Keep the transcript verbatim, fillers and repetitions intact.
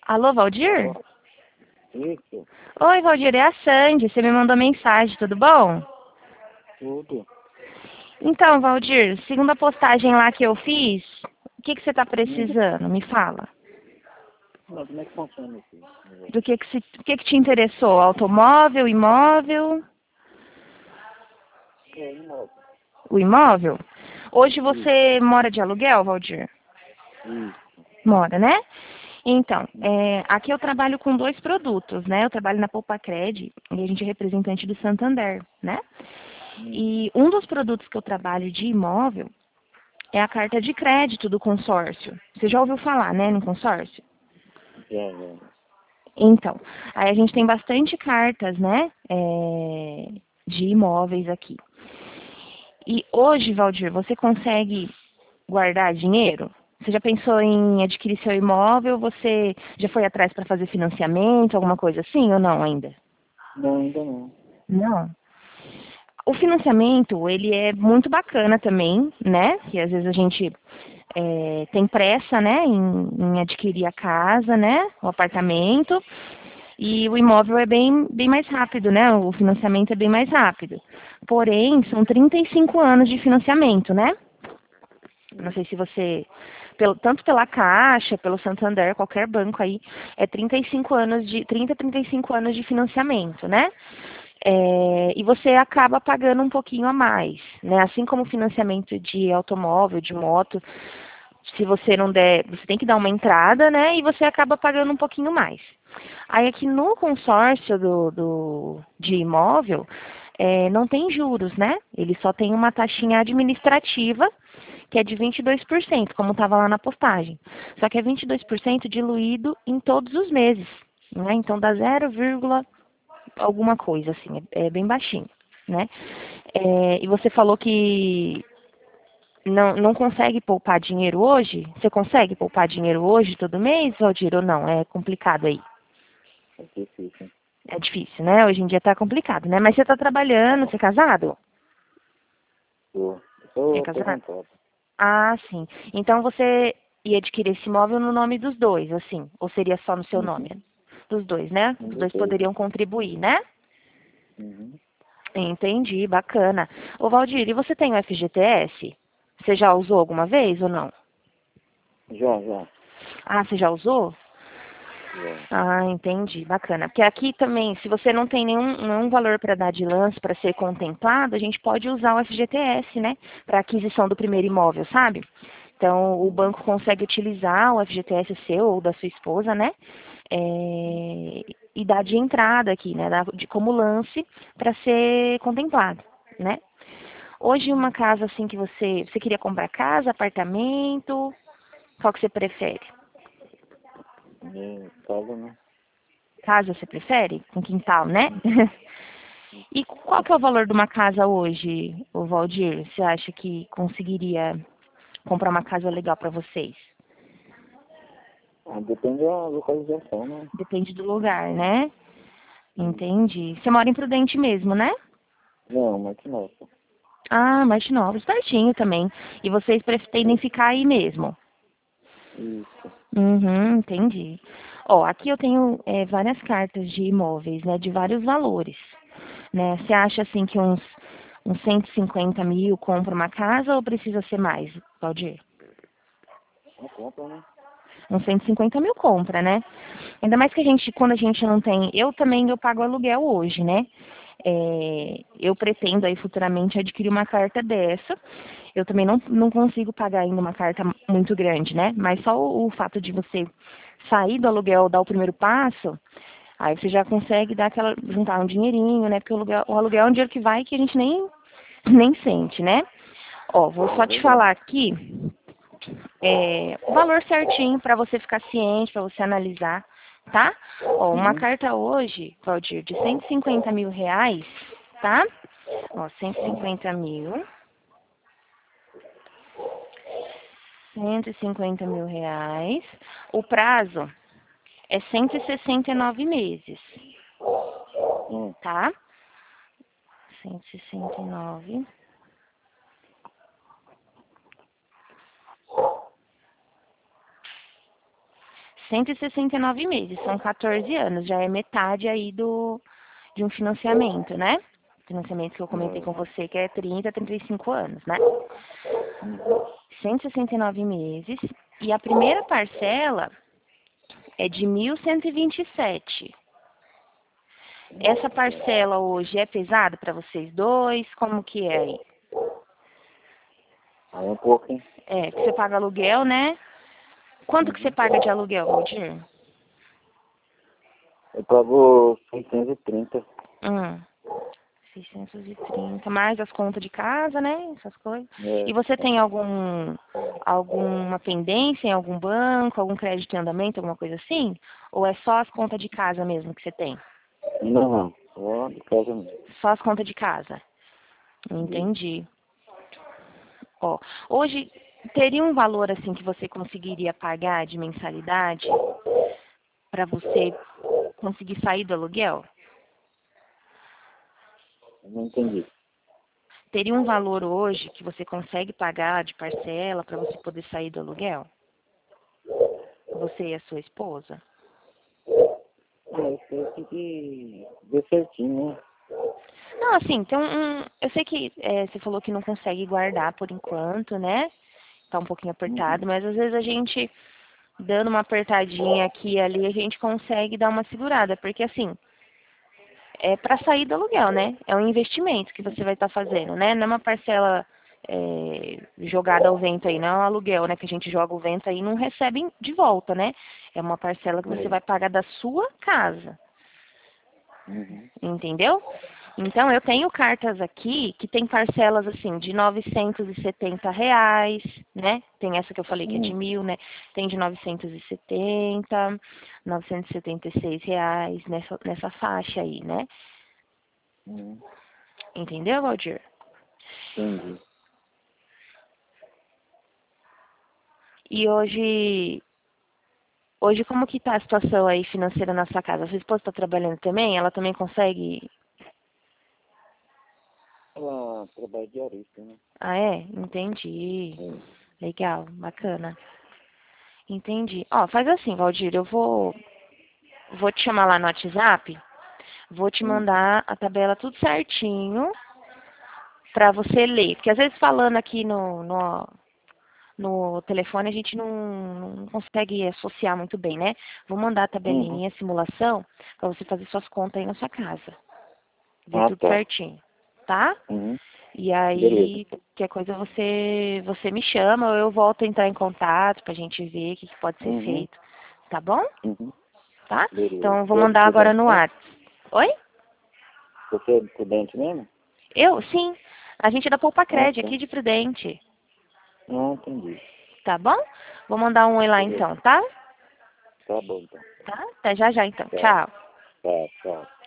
Alô, Valdir? Alô? Isso, Oi, Valdir, é a Sandy. Você me mandou mensagem, tudo bom? tudo. Então, Valdir, segundo a postagem lá que eu fiz, o que, que você está Hum, precisando? Me fala. Mas como é que funciona esse negócio? Do que que, se, o que que te interessou? Automóvel, imóvel? É, imóvel. O imóvel? Hoje Isso, você mora de aluguel, Valdir? isso. Mora, né? Então, Hum, é, aqui eu trabalho com dois produtos, né? Eu trabalho na Poupa-Cred e a gente é representante do Santander, né? hum, E um dos produtos que eu trabalho de imóvel é a carta de crédito do consórcio. Você já ouviu falar, né, no consórcio? já, já. Então, aí a gente tem bastante cartas, né, é, de imóveis aqui. E hoje, Valdir, você consegue guardar dinheiro? Você já pensou em adquirir seu imóvel? Você já foi atrás para fazer financiamento, alguma coisa assim ou não ainda? Não, ainda não. Não. O financiamento, ele é muito bacana também, né? Que às vezes a gente é, tem pressa, né, em, em adquirir a casa, né, o apartamento, e o imóvel é bem, bem mais rápido, né, o financiamento é bem mais rápido. Porém, são trinta e cinco anos de financiamento, né? Não Hum, sei se você, pelo, tanto pela Caixa, pelo Santander, qualquer banco aí, é trinta e cinco anos de, trinta, trinta e cinco anos de financiamento, né? É, e você acaba pagando um pouquinho a mais, né? Assim como o financiamento de automóvel, de moto, se você não der, você tem que dar uma entrada, né? E você acaba pagando um pouquinho mais. Aí aqui no consórcio do, do, de imóvel, é, não tem juros, né? Ele só tem uma taxinha administrativa, que é de vinte e dois por cento, como estava lá na postagem. Só que é vinte e dois por cento diluído em todos os meses, né? Então dá zero, alguma coisa, assim, é, é bem baixinho, né? É, e você falou que não, não consegue poupar dinheiro hoje? Você consegue poupar dinheiro hoje, todo mês, Valdir, ou não? É complicado aí. é difícil. É difícil, né? Hoje em dia tá complicado, né? Mas você tá trabalhando, você é casado? Tô. Eu É sou casado? aposentado. Ah, sim. Então você ia adquirir esse imóvel no nome dos dois, assim? Ou seria só no seu nome? Uhum. Dos dois, né? Um Os dos dois dois. poderiam contribuir, né? Uhum. Entendi, bacana. Ô Valdir, e você tem o F G T S? Você já usou alguma vez ou não? Já, já, Ah, você já usou? já. Ah, entendi, bacana. Porque aqui também, se você não tem nenhum, nenhum valor para dar de lance para ser contemplado, a gente pode usar o F G T S, né? Para aquisição do primeiro imóvel, sabe? Então, o Uhum. banco consegue utilizar o F G T S seu ou da sua esposa, né? É, e dar de entrada aqui, né? Dar de, como lance para ser contemplado, né? Hoje, uma casa assim que você, você queria comprar casa, apartamento, qual que você prefere? E casa, né? Casa você prefere? Com quintal, né? E qual que é o valor de uma casa hoje, o Valdir? Você acha que conseguiria comprar uma casa legal para vocês? Ah, depende da localização, né? Depende do lugar, né? Isso. Entendi. Você mora em Prudente mesmo, né? Não, mas que nossa. Ah, Martinópolis, pertinho também. E vocês pretendem ficar aí mesmo? Isso. Uhum, entendi. Ó, aqui eu tenho é, várias cartas de imóveis, né, de vários valores, né? Você acha assim que uns, uns cento e cinquenta mil compra uma casa ou precisa ser mais, Valdir? Não compra, né? Uns cento e cinquenta mil compra, né? Ainda mais que a gente, quando a gente não tem, eu também eu pago aluguel hoje, né? É, eu pretendo aí futuramente adquirir uma carta dessa. Eu também não, não consigo pagar ainda uma carta muito grande, né? Mas só o, o fato de você sair do aluguel, dar o primeiro passo, aí você já consegue dar aquela, juntar um dinheirinho, né? Porque o aluguel, o aluguel é um dinheiro que vai que a gente nem, nem sente, né? Ó, vou É só te verdade. falar aqui é, o valor certinho para você ficar ciente, para você analisar, tá? Ó, uma Uhum. carta hoje, Valdir, de cento e cinquenta mil reais, tá? Ó, cento e Tá. cinquenta mil, cento e cinquenta mil reais. O prazo é cento e sessenta e nove meses, Hum. tá? cento e sessenta e nove. cento e sessenta e nove meses, são quatorze anos, já é metade aí do, de um financiamento, né? Financiamento que eu comentei É. com você, que é trinta, trinta e cinco anos, né? Uhum. cento e sessenta e nove meses, e a primeira parcela é de mil cento e vinte e sete. Essa parcela hoje é pesada para vocês dois? Como que é aí? Aí um pouco, hein? É, que você paga aluguel, né? Quanto que você Uhum. paga de aluguel, Valdir? Eu pago seiscentos e trinta. Hum, seiscentos e trinta, mais as contas de casa, né? Essas coisas. É. E você tem algum alguma pendência em algum banco, algum crédito em andamento, alguma coisa assim? Ou é só as contas de casa mesmo que você tem? Não, não. Só de casa mesmo. Só as contas de casa. Isso. Entendi. Ó, hoje teria um valor assim que você conseguiria pagar de mensalidade para você conseguir sair do aluguel? Eu não entendi. Teria um valor hoje que você consegue pagar de parcela para você poder sair do aluguel? Você e a sua esposa? É, isso tem que ver certinho, né? Não, assim, então, um, eu sei que é, você falou que não consegue guardar por enquanto, né? Tá um pouquinho Uhum. apertado, mas às vezes a gente, dando uma apertadinha aqui e ali, a gente consegue dar uma segurada, porque assim, é para sair do aluguel, né? É um investimento que você vai estar fazendo, né? Não é uma parcela é, jogada ao vento aí, não é um aluguel, né? Que a gente joga o vento aí e não recebe de volta, né? É uma parcela que você É. vai pagar da sua casa, Uhum. entendeu? Então, eu tenho cartas aqui que tem parcelas assim de novecentos e setenta reais, né? Tem essa que eu falei que é de Uhum. mil, né? Tem de novecentos e setenta, novecentos e setenta e seis reais nessa, nessa faixa aí, né? Uhum. Entendeu, Valdir? Entendi. E hoje, hoje como que tá a situação aí financeira na sua casa? Sua esposa está trabalhando também? Ela também consegue? Ela trabalha diarista, né? Ah, é? Entendi. É. Legal, bacana. Entendi. Ó, faz assim, Valdir, eu vou, vou te chamar lá no WhatsApp, vou te Hum. mandar a tabela tudo certinho pra você ler. Porque às vezes falando aqui no, no, no telefone a gente não, não consegue associar muito bem, né? Vou mandar a Uhum. tabelinha, a simulação, pra você fazer suas contas aí na sua casa. Ver Ah, tudo tá. certinho, tá? Uhum. E Beleza. aí, qualquer coisa você, você me chama ou eu volto a entrar em contato pra gente ver o que, que pode ser Uhum. feito. Tá bom? Uhum. Tá? Beleza. Então eu vou Você é de mandar agora Prudente no mesmo? WhatsApp. Oi? Você é de Prudente mesmo? Eu? Sim. A gente é da Poupa Ah, Cred, tá. aqui de Prudente. Não, entendi. Tá bom? Vou mandar um oi lá Beleza. então, tá? Tá bom, então. Tá? Até já já então. Tá. Tchau. Tá, tchau.